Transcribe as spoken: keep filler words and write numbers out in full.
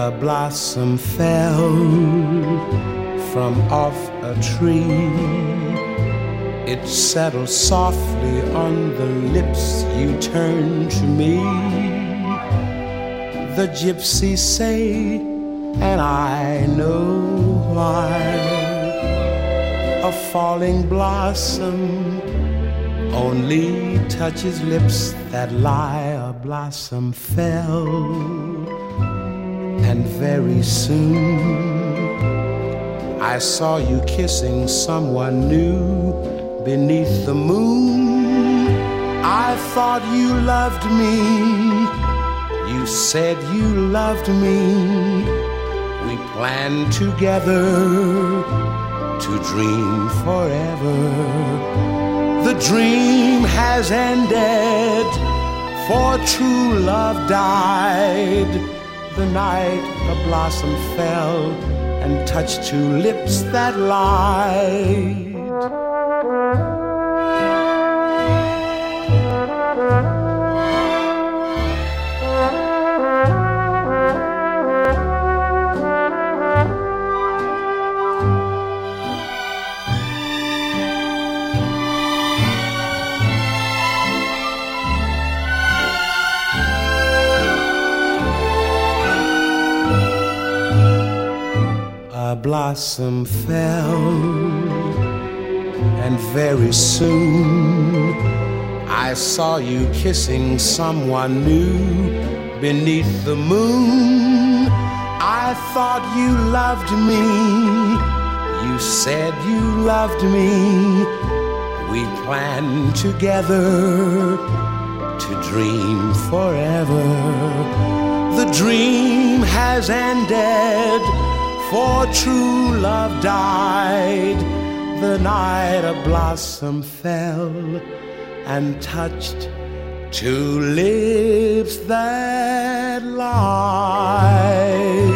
A blossom fell from off a tree. It settled softly on the lips you turned to me. The gypsies say, and I know why, a falling blossom only touches lips that lie. A blossom fell, and very soon I saw you kissing someone new beneath the moon. I thought you loved me. You said you loved me. We planned together to dream forever. The dream has ended, for true love died. The night a blossom fell and touched two lips that lied. A blossom fell, and very soon I saw you kissing someone new beneath the moon. I thought you loved me. You said you loved me. We planned together to dream forever. The dream has ended, for true love died. The night a blossom fell and touched two lips that lied.